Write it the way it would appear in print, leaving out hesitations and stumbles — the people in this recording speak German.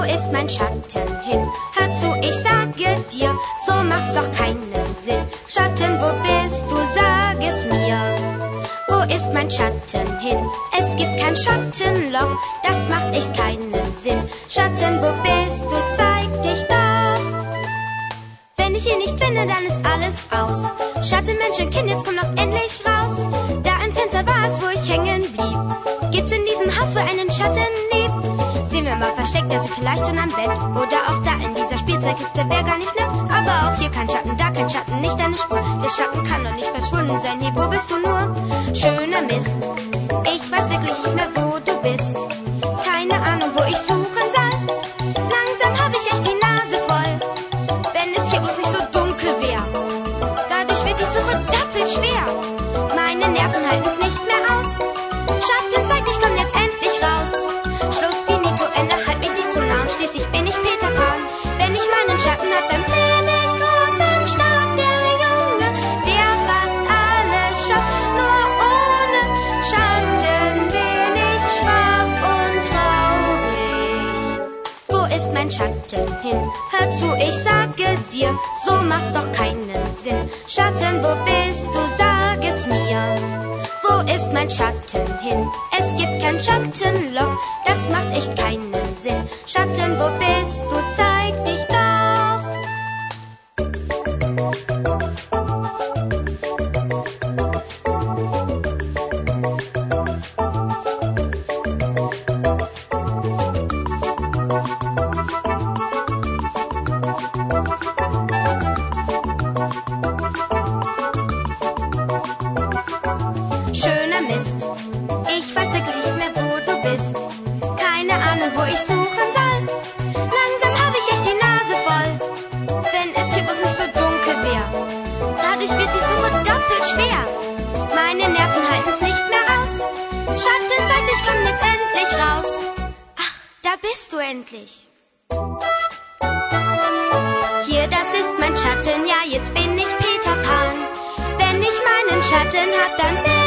Wo ist mein Schatten hin? Hör zu, ich sage dir, so macht's doch keinen Sinn. Schatten, wo bist du? Sag es mir. Wo ist mein Schatten hin? Es gibt kein Schattenloch, das macht echt keinen Sinn. Schatten, wo bist du? Zeig dich doch. Wenn ich ihn nicht finde, dann ist alles aus. Schattenmenschenkind, jetzt komm doch endlich raus. Da im Fenster war es, wo ich hängen blieb. Gibt's in diesem Haus wohl einen Schattenlieb? Sehen wir mal versteckt, er ist vielleicht schon am Bett. Oder auch da in dieser Spielzeugkiste, wär gar nicht nett. Aber auch hier kein Schatten, da kein Schatten, nicht eine Spur. Der Schatten kann doch nicht verschwunden sein, nee, wo bist du nur? Schöner Mist, ich weiß wirklich nicht mehr, wo du bist. Keine Ahnung, wo ich suchen soll. Langsam hab ich echt die Nase voll. Wenn es hier bloß nicht so dunkel wär. Dadurch wird die Suche doppelt schwer. Meine Nerven halten's nicht mehr aus. Schatten, zeig dich, komm jetzt endlich raus. Schluss, finito, Ende, halt mich nicht zum Narren. Schließlich bin ich Peter Pan. Wenn ich meinen Schatten hab, dann bin ich groß und stark. Der Junge, der fast alles schafft. Nur ohne Schatten bin ich schwach und traurig. Wo ist mein Schatten hin? Hör zu, ich sage dir, so macht's doch keinen Sinn. Schatten, wo bist du? Sag es mir. Wo ist mein Schatten hin? Es gibt kein Schattenloch, das macht echt keinen Sinn. Schatten, wo bist du? Zeig dich doch. Schöner Mist, ich weiß wirklich nicht mehr, wo du bist. Keine Ahnung, wo ich suchen soll. Langsam hab ich echt die Nase voll. Wenn es hier bloß nicht so dunkel wär. Dadurch wird die Suche doppelt schwer. Meine Nerven halten's nicht mehr aus. Schatten, zeig dich, komm jetzt endlich raus. Ach, da bist du endlich. Hier, das ist mein Schatten, ja, jetzt bin ich Peter Pan. Wenn ich meinen Schatten hab, dann bin